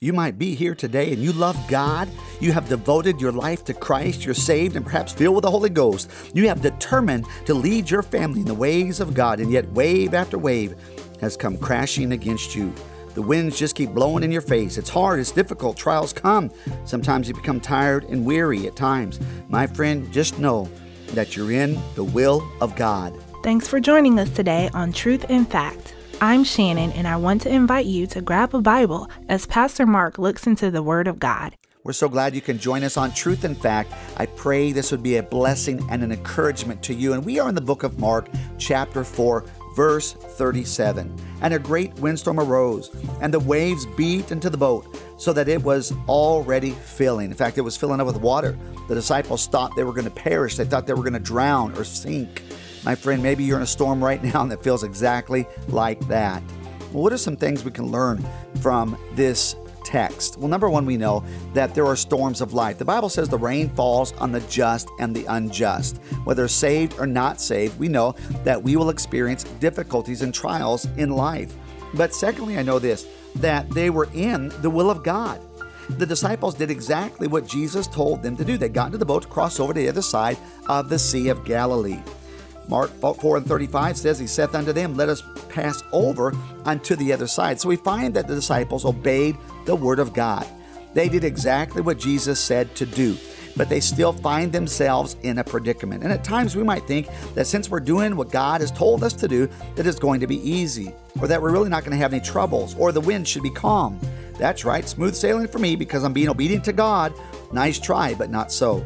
You might be here today and you love God. You have devoted your life to Christ. You're saved and perhaps filled with the Holy Ghost. You have determined to lead your family in the ways of God, and yet wave after wave has come crashing against you. The winds just keep blowing in your face. It's hard. It's difficult. Trials come. Sometimes you become tired and weary at times. My friend, just know that you're in the will of God. Thanks for joining us today on Truth and Fact. I'm Shannon, and I want to invite you to grab a Bible as Pastor Mark looks into the Word of God. We're so glad you can join us on Truth and Fact. I pray this would be a blessing and an encouragement to you. And we are in the book of Mark, chapter 4, verse 37. And a great windstorm arose, and the waves beat into the boat, so that it was already filling. In fact, it was filling up with water. The disciples thought they were going to perish. They thought they were going to drown or sink. My friend, maybe you're in a storm right now and it feels exactly like that. Well, what are some things we can learn from this text? Well, number one, we know that there are storms of life. The Bible says the rain falls on the just and the unjust. Whether saved or not saved, we know that we will experience difficulties and trials in life. But secondly, I know this, that they were in the will of God. The disciples did exactly what Jesus told them to do. They got into the boat to cross over to the other side of the Sea of Galilee. Mark 4:35 says, He saith unto them, Let us pass over unto the other side. So we find that the disciples obeyed the word of God. They did exactly what Jesus said to do, but they still find themselves in a predicament. And at times we might think that since we're doing what God has told us to do, that it's going to be easy, or that we're really not going to have any troubles, or the wind should be calm. That's right, smooth sailing for me because I'm being obedient to God. Nice try, but not so.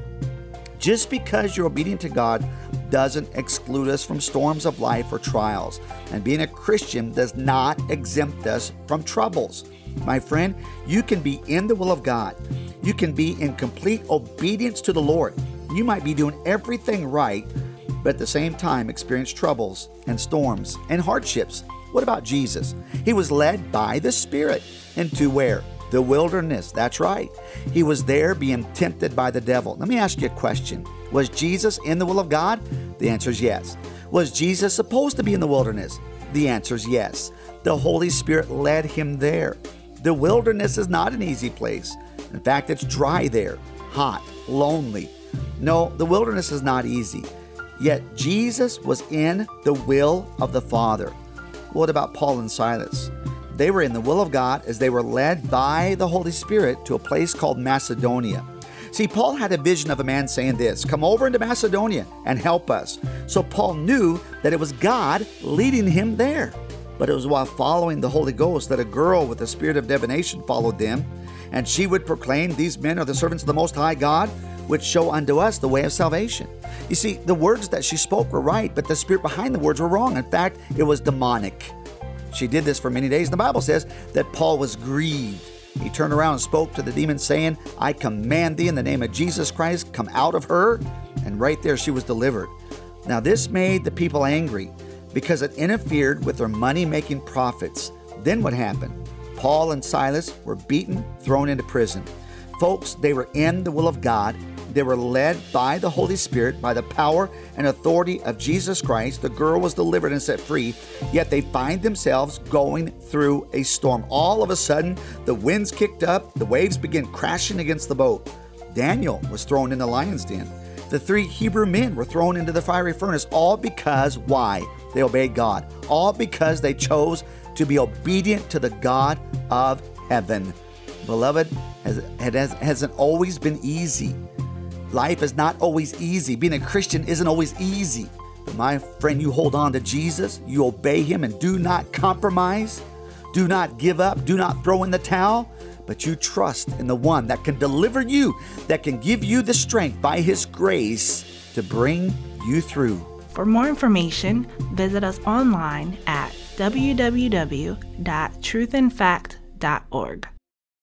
Just because you're obedient to God doesn't exclude us from storms of life or trials. And being a Christian does not exempt us from troubles. My friend, you can be in the will of God. You can be in complete obedience to the Lord. You might be doing everything right, but at the same time experience troubles and storms and hardships. What about Jesus? He was led by the Spirit into where? The wilderness. That's right. He was there being tempted by the devil. Let me ask you a question. Was Jesus in the will of God? The answer is yes. Was Jesus supposed to be in the wilderness? The answer is yes. The Holy Spirit led him there. The wilderness is not an easy place. In fact, it's dry there, hot, lonely. No, the wilderness is not easy. Yet Jesus was in the will of the Father. What about Paul and Silas? They were in the will of God as they were led by the Holy Spirit to a place called Macedonia. See, Paul had a vision of a man saying this, Come over into Macedonia and help us. So Paul knew that it was God leading him there. But it was while following the Holy Ghost that a girl with the spirit of divination followed them, and she would proclaim, These men are the servants of the Most High God, which show unto us the way of salvation. You see, the words that she spoke were right, but the spirit behind the words were wrong. In fact, it was demonic. She did this for many days. And the Bible says that Paul was grieved. He turned around and spoke to the demon saying, I command thee in the name of Jesus Christ, come out of her. And right there she was delivered. Now this made the people angry because it interfered with their money-making profits. Then what happened? Paul and Silas were beaten, thrown into prison. Folks, they were in the will of God. They were led by the Holy Spirit, by the power and authority of Jesus Christ. The girl was delivered and set free, yet they find themselves going through a storm. All of a sudden, the winds kicked up, the waves began crashing against the boat. Daniel was thrown in the lion's den. The 3 Hebrew men were thrown into the fiery furnace, all because, why? They obeyed God. All because they chose to be obedient to the God of heaven. Beloved, it hasn't always been easy. Life is not always easy. Being a Christian isn't always easy. But my friend, you hold on to Jesus, you obey Him, and do not compromise. Do not give up. Do not throw in the towel. But you trust in the one that can deliver you, that can give you the strength by His grace to bring you through. For more information, visit us online at www.truthandfact.org.